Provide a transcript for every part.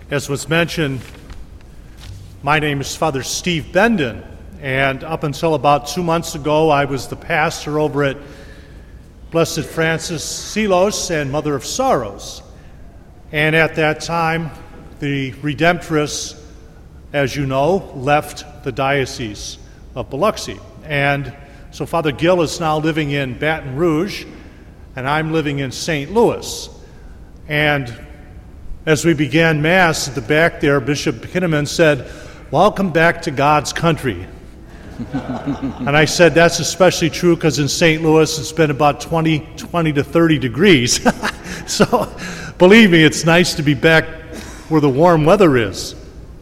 As was mentioned, my name is Father Steve Benden, and up until about 2 months ago, I was the pastor over at Blessed Francis Seelos and Mother of Sorrows. And at that time, the Redemptress, as you know, left the Diocese of Biloxi. And so Father Gill is now living in Baton Rouge, and I'm living in St. Louis. And as we began Mass at the back there, Bishop Kinnaman said, "Welcome back to God's country." And I said, that's especially true because in St. Louis it's been about 20 to 30 degrees. So believe me, it's nice to be back where the warm weather is.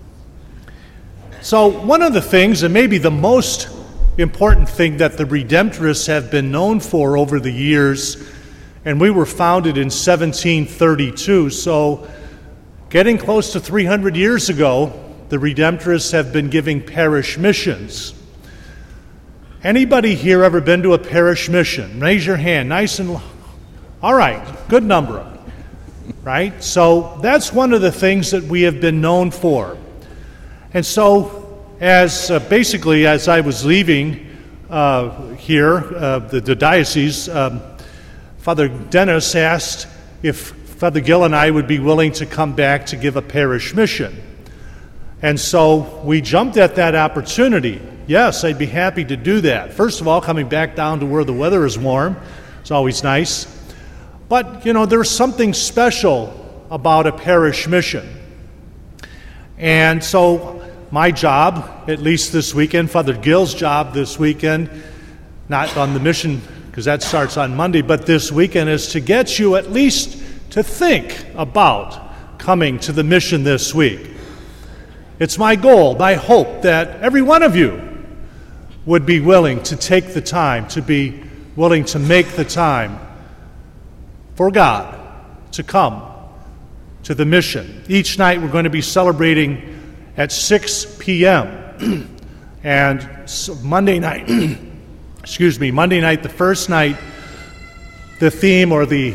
So one of the things, and maybe the most important thing that the Redemptorists have been known for over the years, and we were founded in 1732, so getting close to 300 years ago, the Redemptorists have been giving parish missions. Anybody here ever been to a parish mission? Raise your hand, nice and low. All right, good number, right? So that's one of the things that we have been known for. And so as I was leaving here, the diocese, Father Dennis asked if Father Gill and I would be willing to come back to give a parish mission. And so we jumped at that opportunity. Yes, I'd be happy to do that. First of all, coming back down to where the weather is warm is always nice. But, there's something special about a parish mission. And so my job, at least this weekend, Father Gill's job this weekend, not on the mission because that starts on Monday, but this weekend is to get you at least to think about coming to the mission this week. It's my goal, my hope, that every one of you would be willing to take the time, to be willing to make the time for God to come to the mission. Each night we're going to be celebrating at 6 p.m. And Monday night, Monday night, the first night, the theme or the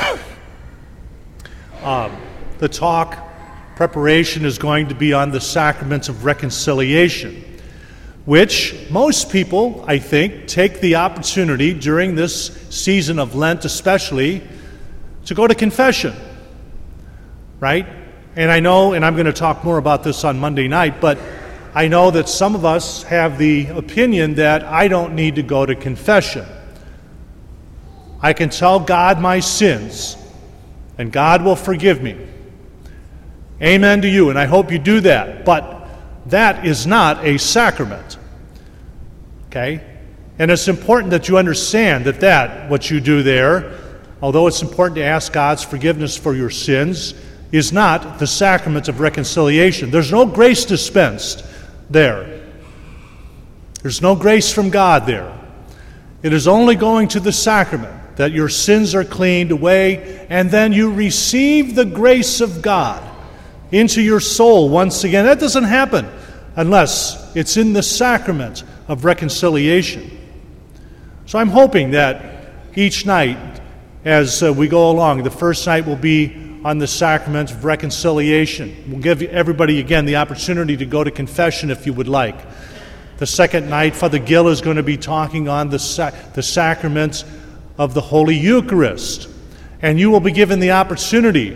talk preparation is going to be on the sacrament of reconciliation, which most people, I think, take the opportunity during this season of Lent especially to go to confession, right? And I know, and I'm going to talk more about this on Monday night, but I know that some of us have the opinion that I don't need to go to confession. I can tell God my sins, and God will forgive me. Amen to you, and I hope you do that. But that is not a sacrament. Okay? And it's important that you understand that what you do there, although it's important to ask God's forgiveness for your sins, is not the sacrament of reconciliation. There's no grace dispensed there. There's no grace from God there. It is only going to the sacrament that your sins are cleaned away, and then you receive the grace of God into your soul once again. That doesn't happen unless it's in the sacrament of reconciliation. So I'm hoping that each night as we go along, the first night will be on the sacrament of reconciliation. We'll give everybody again the opportunity to go to confession if you would like. The second night, Father Gill is going to be talking on the sacrament of the Holy Eucharist. And you will be given the opportunity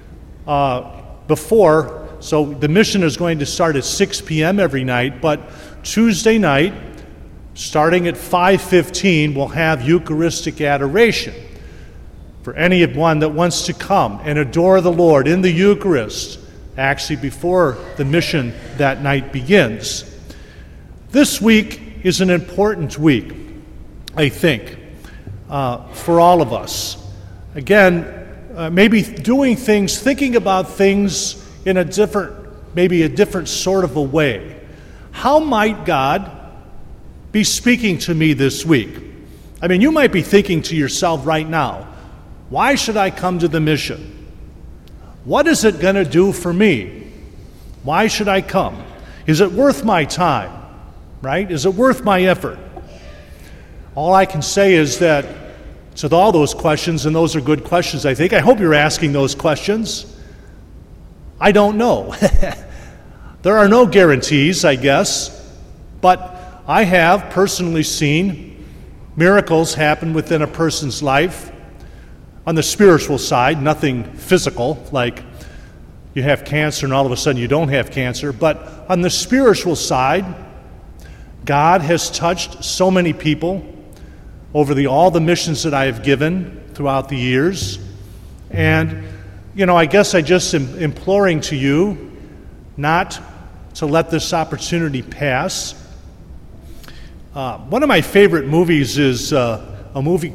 so the mission is going to start at 6 p.m. every night, but Tuesday night, starting at 5:15, we'll have Eucharistic adoration for anyone that wants to come and adore the Lord in the Eucharist, actually before the mission that night begins. This week is an important week, I think, for all of us. Again, maybe doing things, thinking about things in a different sort of a way. How might God be speaking to me this week? I mean, you might be thinking to yourself right now, why should I come to the mission? What is it going to do for me? Why should I come? Is it worth my time? Right? Is it worth my effort? All I can say is that to all those questions, and those are good questions, I think. I hope you're asking those questions. I don't know. There are no guarantees, I guess, but I have personally seen miracles happen within a person's life. On the spiritual side, nothing physical, like you have cancer and all of a sudden you don't have cancer, but on the spiritual side, God has touched so many people over all the missions that I have given throughout the years. And, I guess I just am imploring to you not to let this opportunity pass. One of my favorite movies is a movie,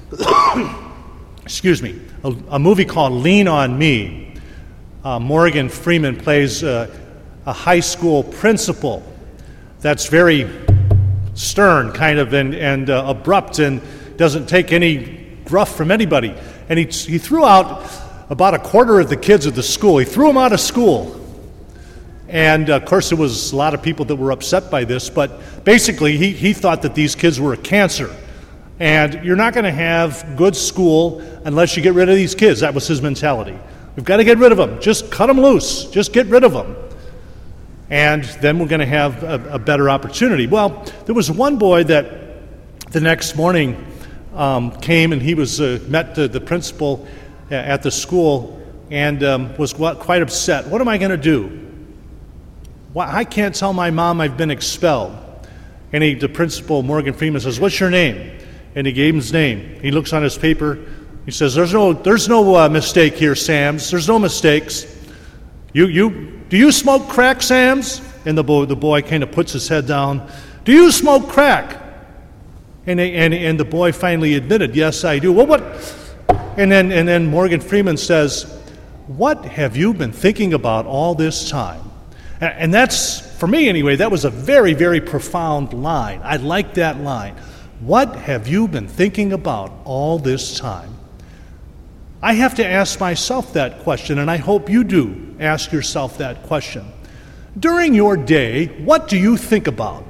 a movie called Lean on Me. Morgan Freeman plays a high school principal that's very stern kind of and abrupt and doesn't take any gruff from anybody. And he threw out about a quarter of the kids at the school. He threw them out of school. And of course there was a lot of people that were upset by this, but basically he thought that these kids were a cancer. And you're not going to have good school unless you get rid of these kids. That was his mentality. We've got to get rid of them. Just cut them loose. Just get rid of them. And then we're going to have a better opportunity. Well, there was one boy that the next morning came and he was met the principal at the school and was quite upset. What am I going to do? I can't tell my mom I've been expelled. And the principal, Morgan Freeman, says, "What's your name?" And he gave him his name. He looks on his paper. He says, "There's no mistake here, Sams. There's no mistakes. Do you smoke crack, Sams?" And the boy kind of puts his head down. "Do you smoke crack?" And the boy finally admitted, "Yes, I do." "Well, what?" And then Morgan Freeman says, "What have you been thinking about all this time?" And that's, for me anyway, that was a very, very profound line. I like that line. What have you been thinking about all this time? I have to ask myself that question, and I hope you do ask yourself that question. During your day, what do you think about?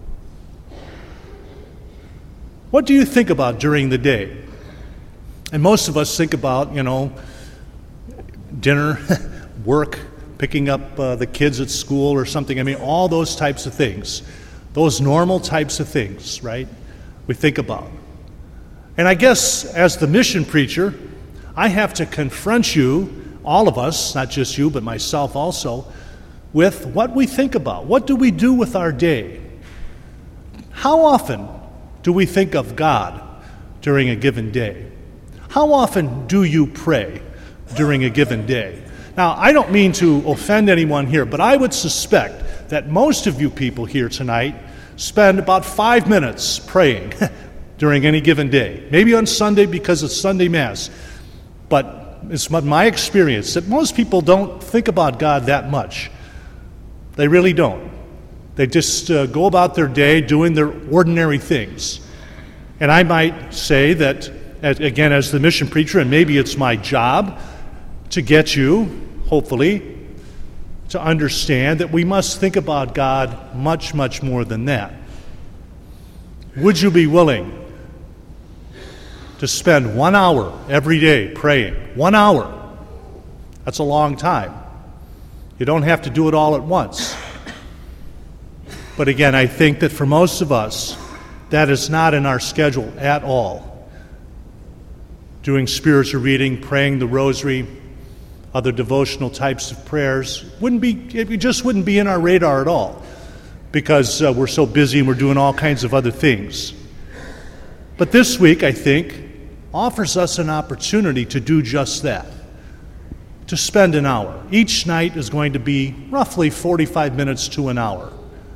What do you think about during the day? And most of us think about, dinner, work, picking up the kids at school or something. I mean, all those types of things. Those normal types of things, right? We think about. And I guess as the mission preacher, I have to confront you, all of us, not just you, but myself also, with what we think about. What do we do with our day? How often do we think of God during a given day? How often do you pray during a given day? Now, I don't mean to offend anyone here, but I would suspect that most of you people here tonight spend about 5 minutes praying during any given day. Maybe on Sunday because it's Sunday Mass. But it's my experience that most people don't think about God that much. They really don't. They just go about their day doing their ordinary things. And I might say that, again, as the mission preacher, and maybe it's my job to get you, hopefully, to understand that we must think about God much, much more than that. Would you be willing to spend 1 hour every day praying? 1 hour. That's a long time. You don't have to do it all at once. But again, I think that for most of us, that is not in our schedule at all. Doing spiritual reading, praying the rosary, other devotional types of prayers, it just wouldn't be in our radar at all because we're so busy and we're doing all kinds of other things. But this week, I think, offers us an opportunity to do just that, to spend an hour. Each night is going to be roughly 45 minutes to an hour.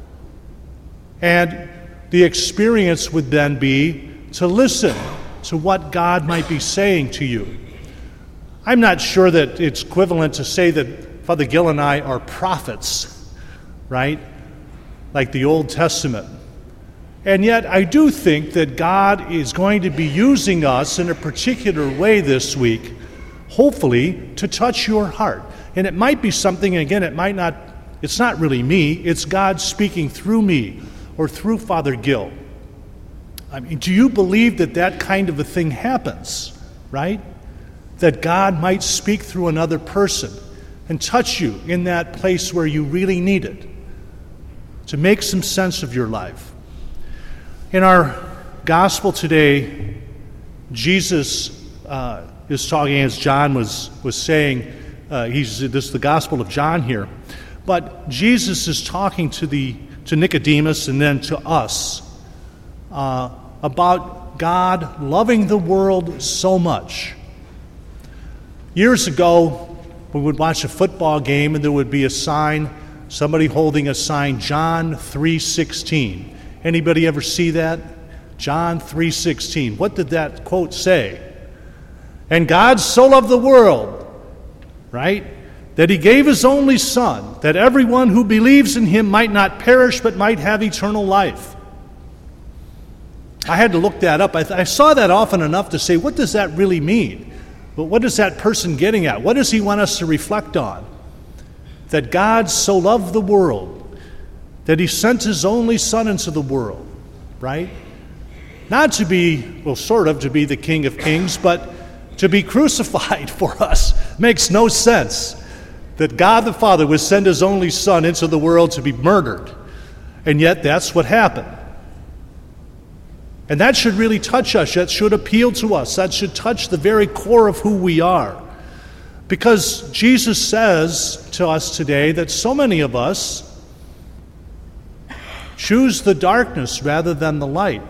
And the experience would then be to listen to what God might be saying to you. I'm not sure that it's equivalent to say that Father Gill and I are prophets, right? Like the Old Testament. And yet I do think that God is going to be using us in a particular way this week, hopefully, to touch your heart. And it might be something, again, it's not really me, it's God speaking through me or through Father Gill. I mean, do you believe that kind of a thing happens, right? That God might speak through another person and touch you in that place where you really need it, to make some sense of your life. In our gospel today, Jesus is talking, as John was saying, this is the Gospel of John here, but Jesus is talking to Nicodemus and then to us about God loving the world so much. Years ago, we would watch a football game and there would be a sign, somebody holding a sign, John 3:16. Anybody ever see that? John 3:16. What did that quote say? And God so loved the world, right, that he gave his only Son, that everyone who believes in him might not perish but might have eternal life. I had to look that up. I saw that often enough to say, what does that really mean? But what is that person getting at? What does he want us to reflect on? That God so loved the world, that he sent his only Son into the world, right? Not to be, well, sort of, to be the King of Kings, but to be crucified for us. Makes no sense that God the Father would send his only Son into the world to be murdered. And yet that's what happened. And that should really touch us. That should appeal to us. That should touch the very core of who we are. Because Jesus says to us today that so many of us choose the darkness rather than the light.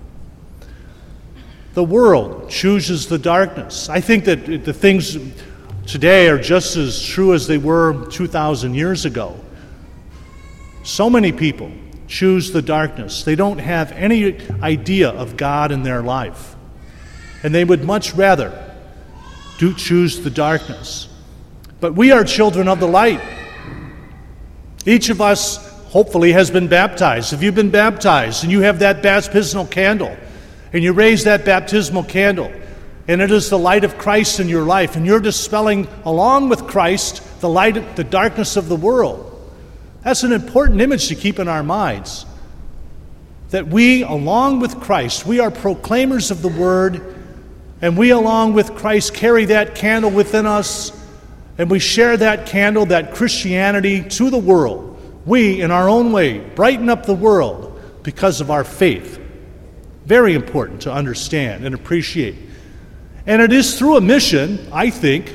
The world chooses the darkness. I think that the things today are just as true as they were 2,000 years ago. So many people choose the darkness. They don't have any idea of God in their life. And they would much rather choose the darkness. But we are children of the light. Each of us, hopefully, has been baptized. If you've been baptized and you have that baptismal candle, and you raise that baptismal candle, and it is the light of Christ in your life, and you're dispelling, along with Christ, the darkness of the world. That's an important image to keep in our minds. That we, along with Christ, we are proclaimers of the Word, and we, along with Christ, carry that candle within us, and we share that candle, that Christianity, to the world. We, in our own way, brighten up the world because of our faith. Very important to understand and appreciate. And it is through a mission, I think,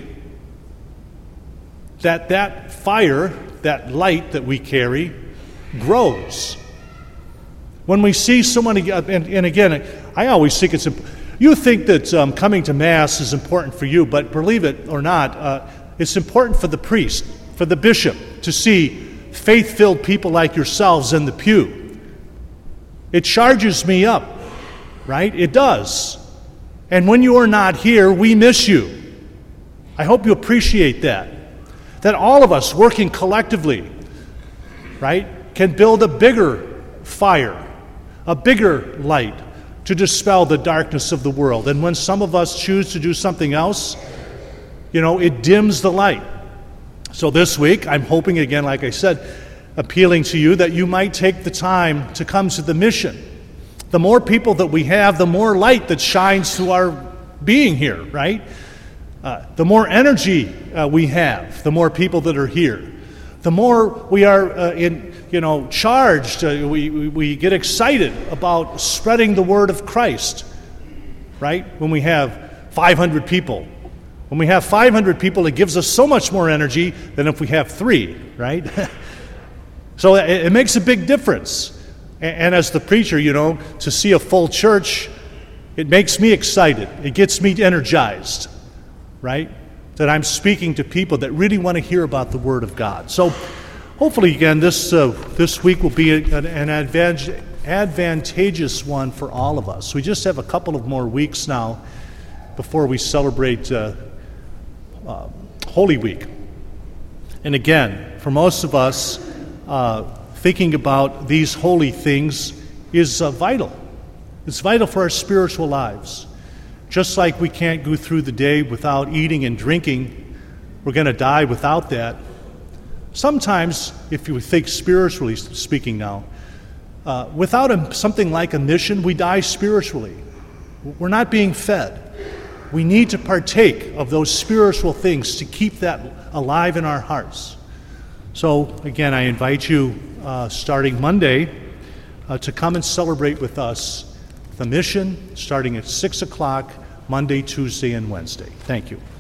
that fire, that light that we carry, grows. When we see so many, and again, I always think you think that coming to Mass is important for you, but believe it or not, it's important for the priest, for the bishop, to see faith-filled people like yourselves in the pew. It charges me up, right? It does. And when you are not here, we miss you. I hope you appreciate that. That all of us working collectively, right, can build a bigger fire, a bigger light to dispel the darkness of the world. And when some of us choose to do something else, it dims the light. So this week, I'm hoping, again, like I said, appealing to you that you might take the time to come to the mission. The more people that we have, the more light that shines through our being here, right? The more energy we have, the more people that are here. The more we are charged, we get excited about spreading the word of Christ, right? When we have 500 people. When we have 500 people, it gives us so much more energy than if we have 3, right? So it makes a big difference. And as the preacher, to see a full church, it makes me excited. It gets me energized, right? That I'm speaking to people that really want to hear about the Word of God. So hopefully, again, this week will be an advantageous one for all of us. We just have a couple of more weeks now before we celebrate Holy Week. And again, for most of us, thinking about these holy things is vital. It's vital for our spiritual lives. Just like we can't go through the day without eating and drinking, we're going to die without that. Sometimes, if you think spiritually speaking now, without something like a mission, we die spiritually. We're not being fed. we need to partake of those spiritual things to keep that alive in our hearts. So, again, I invite you, starting Monday, to come and celebrate with us the mission, starting at 6 o'clock, Monday, Tuesday, and Wednesday. Thank you.